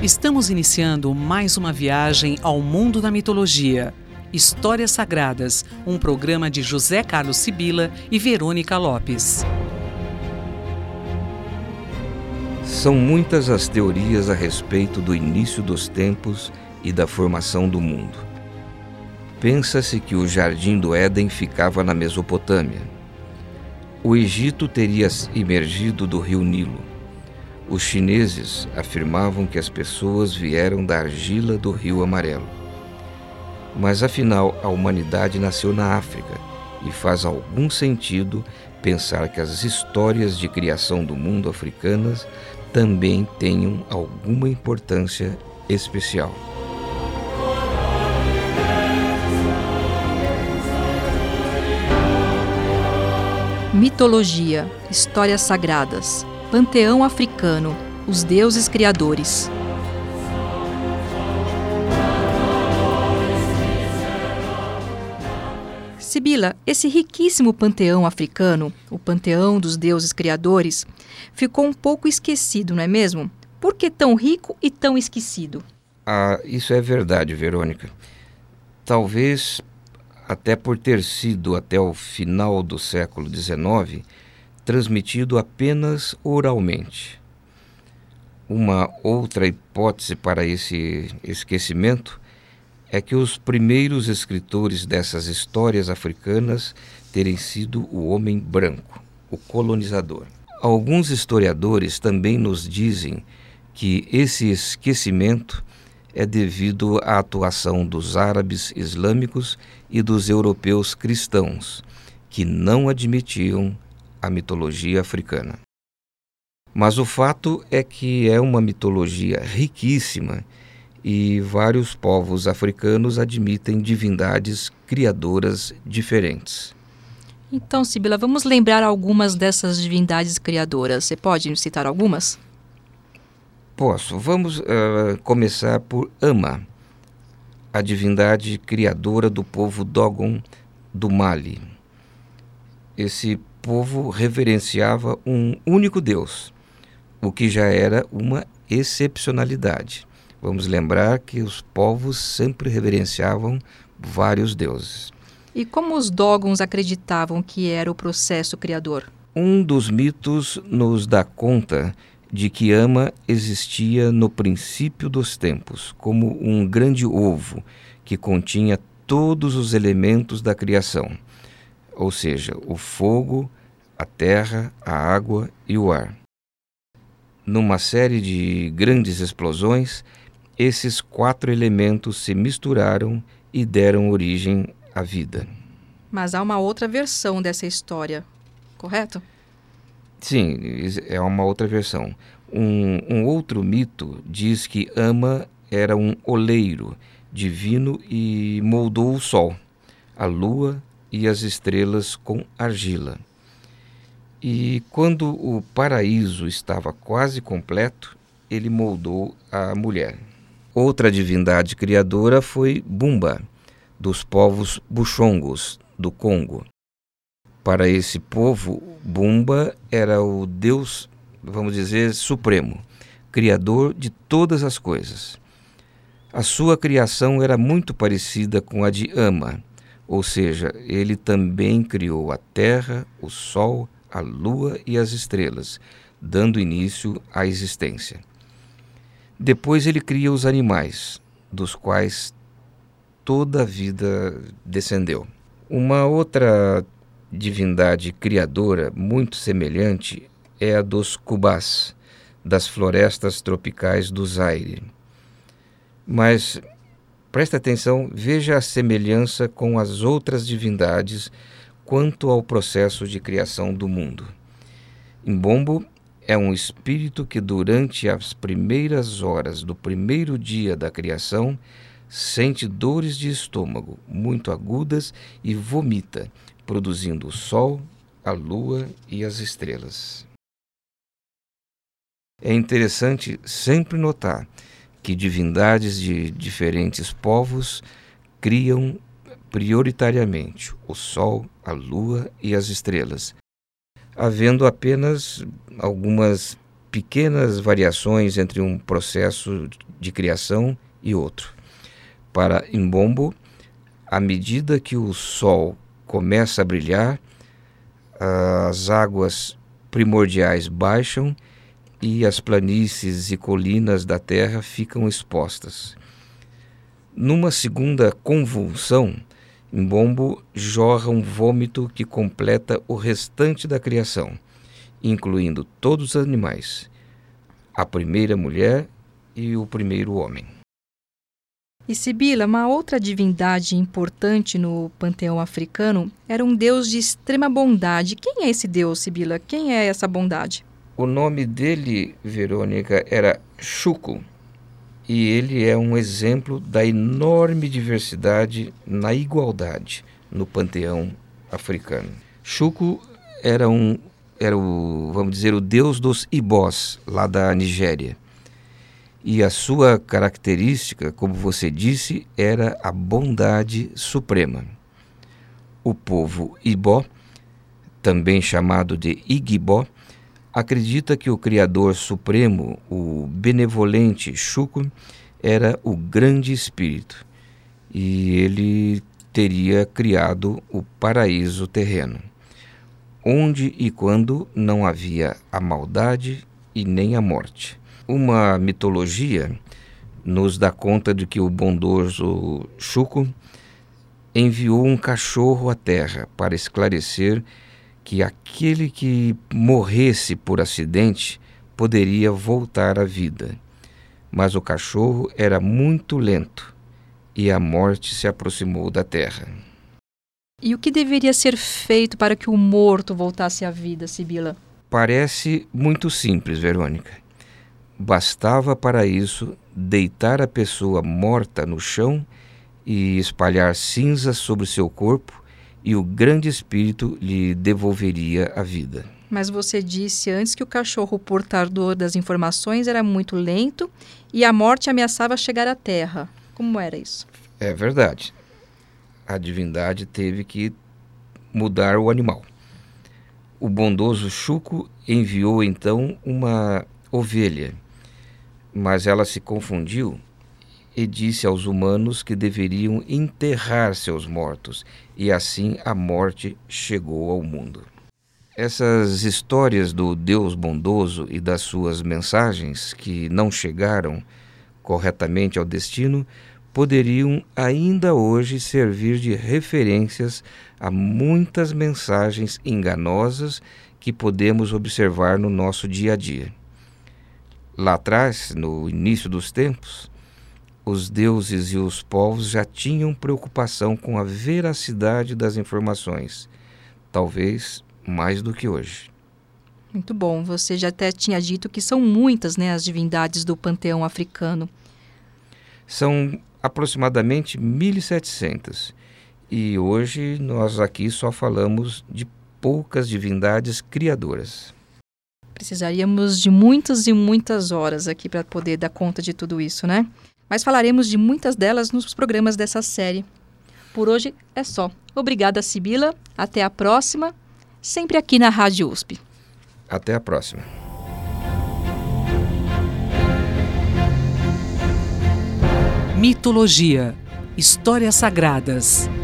Estamos iniciando mais uma viagem ao mundo da mitologia. Histórias Sagradas, um programa de José Carlos Sibila e Verônica Lopes. São muitas as teorias a respeito do início dos tempos e da formação do mundo. Pensa-se que o Jardim do Éden ficava na Mesopotâmia. O Egito teria emergido do rio Nilo. Os chineses afirmavam que as pessoas vieram da argila do Rio Amarelo. Mas afinal, a humanidade nasceu na África e faz algum sentido pensar que as histórias de criação do mundo africanas também tenham alguma importância especial. Mitologia, histórias sagradas, panteão africano, os deuses criadores. Sibila, esse riquíssimo panteão africano, o panteão dos deuses criadores, ficou um pouco esquecido, não é mesmo? Por que tão rico e tão esquecido? Isso é verdade, Verônica. Talvez até por ter sido, até o final do século XIX, transmitido apenas oralmente. Uma outra hipótese para esse esquecimento é que os primeiros escritores dessas histórias africanas terem sido o homem branco, o colonizador. Alguns historiadores também nos dizem que esse esquecimento é devido à atuação dos árabes islâmicos e dos europeus cristãos, que não admitiam a mitologia africana. Mas o fato é que é uma mitologia riquíssima e vários povos africanos admitem divindades criadoras diferentes. Então, Sibila, vamos lembrar algumas dessas divindades criadoras. Você pode citar algumas? Posso. Vamos começar por Ama, a divindade criadora do povo Dogon do Mali. Esse povo reverenciava um único Deus, o que já era uma excepcionalidade. Vamos lembrar que os povos sempre reverenciavam vários deuses. E como os Dogons acreditavam que era o processo criador? Um dos mitos nos dá conta de que Ama existia no princípio dos tempos, como um grande ovo que continha todos os elementos da criação, ou seja, o fogo, a terra, a água e o ar. Numa série de grandes explosões, esses 4 elementos se misturaram e deram origem à vida. Mas há uma outra versão dessa história, correto? Sim, é uma outra versão. Um outro mito diz que Ama era um oleiro divino e moldou o sol, a lua e as estrelas com argila. E quando o paraíso estava quase completo, ele moldou a mulher. Outra divindade criadora foi Bumba, dos povos Buxongos, do Congo. Para esse povo, Bumba era o Deus, vamos dizer, supremo, criador de todas as coisas. A sua criação era muito parecida com a de Ama, ou seja, ele também criou a terra, o sol, a lua e as estrelas, dando início à existência. Depois ele cria os animais, dos quais toda a vida descendeu. Uma outra divindade criadora muito semelhante é a dos Cubás, das florestas tropicais do Zaire. Mas preste atenção, veja a semelhança com as outras divindades quanto ao processo de criação do mundo. Mbombo é um espírito que durante as primeiras horas do primeiro dia da criação sente dores de estômago muito agudas e vomita, produzindo o sol, a lua e as estrelas. É interessante sempre notar que divindades de diferentes povos criam prioritariamente o sol, a lua e as estrelas, havendo apenas algumas pequenas variações entre um processo de criação e outro. Para Imbombo, à medida que o sol começa a brilhar, as águas primordiais baixam e as planícies e colinas da terra ficam expostas. Numa segunda convulsão, Imbombo jorra um vômito que completa o restante da criação, incluindo todos os animais, a primeira mulher e o primeiro homem. E Sibila, uma outra divindade importante no panteão africano era um deus de extrema bondade. Quem é esse deus, Sibila? Quem é essa bondade? O nome dele, Verônica, era Xuku, e ele é um exemplo da enorme diversidade na igualdade no panteão africano. Xuku era o deus dos Ibós, lá da Nigéria. E a sua característica, como você disse, era a bondade suprema. O povo Ibó, também chamado de Igibó, acredita que o Criador Supremo, o benevolente Xuku, era o grande espírito e ele teria criado o paraíso terreno, onde e quando não havia a maldade e nem a morte. Uma mitologia nos dá conta de que o bondoso Xuku enviou um cachorro à terra para esclarecer que aquele que morresse por acidente poderia voltar à vida. Mas o cachorro era muito lento e a morte se aproximou da terra. E o que deveria ser feito para que o morto voltasse à vida, Sibila? Parece muito simples, Verônica. Bastava para isso deitar a pessoa morta no chão e espalhar cinzas sobre seu corpo, e o grande espírito lhe devolveria a vida. Mas você disse antes que o cachorro portador das informações era muito lento e a morte ameaçava chegar à terra. Como era isso? É verdade. A divindade teve que mudar o animal. O bondoso Xuku enviou então uma ovelha, mas ela se confundiu e disse aos humanos que deveriam enterrar seus mortos, e assim a morte chegou ao mundo. Essas histórias do Deus bondoso e das suas mensagens que não chegaram corretamente ao destino poderiam ainda hoje servir de referências a muitas mensagens enganosas que podemos observar no nosso dia a dia. Lá atrás, no início dos tempos, os deuses e os povos já tinham preocupação com a veracidade das informações, talvez mais do que hoje. Muito bom, você já até tinha dito que são muitas, as divindades do panteão africano. São aproximadamente 1.700, e hoje nós aqui só falamos de poucas divindades criadoras. Precisaríamos de muitas e muitas horas aqui para poder dar conta de tudo isso, né? Mas falaremos de muitas delas nos programas dessa série. Por hoje é só. Obrigada, Sibila. Até a próxima, sempre aqui na Rádio USP. Até a próxima. Mitologia, histórias sagradas.